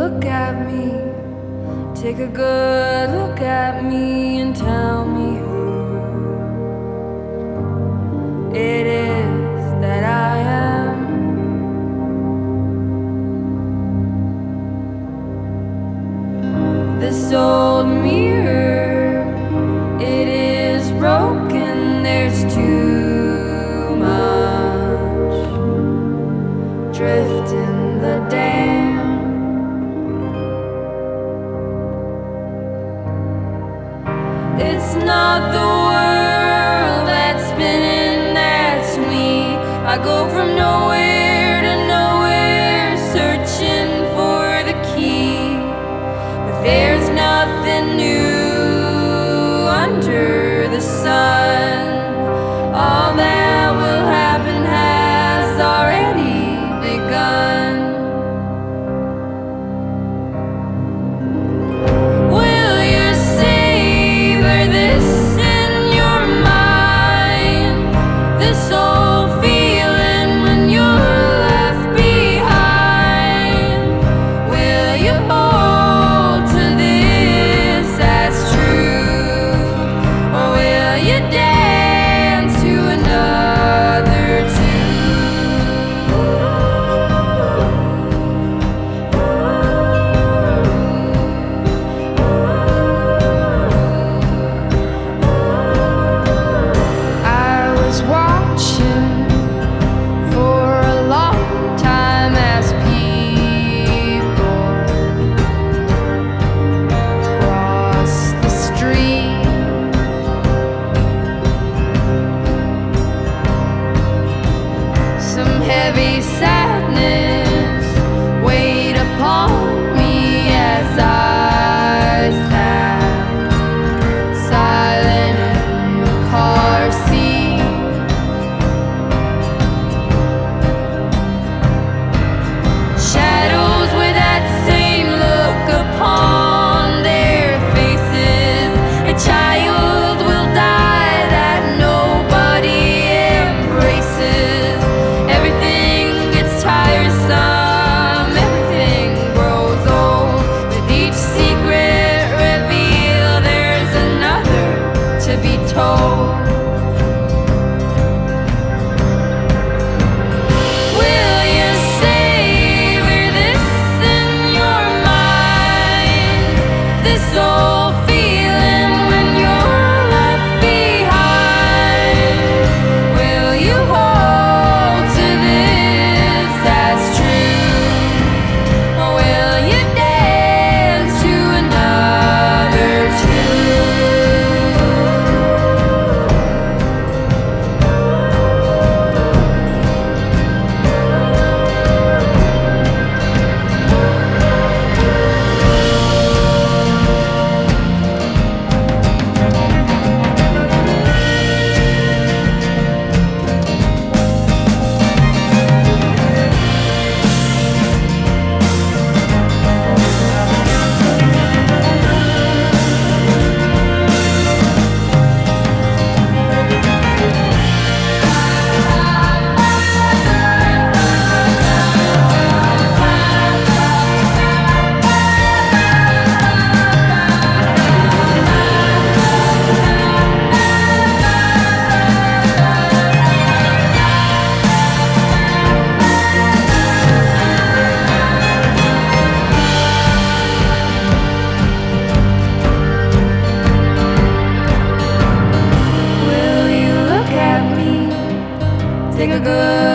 look at me? Take a good look at me and tell me who it is that I am. This old mirror, it is broken. There's too much drift in the dam. It's not the world that's spinning, that's me. I go from nowhere to nowhere, searching for the key. But there's nothing new under the sun. All that will happen has already begun. Will you savor this in your mind? This old feeling when you're left behind. Will you hold to this as true? Or will you dance to another I was watching for a long time as people cross the street. Some heavy sadness weighed upon me as I sat silent in the car seat. Shadows with that same look upon their faces. A child will die that nobody embraces. Everything gets tiresome, everything grows old. With each secret reveal, there's another to be told. Will you savor this in your mind? This old feeling when you're left behind. Will you hold to this as true? Or will you dance to another Take a good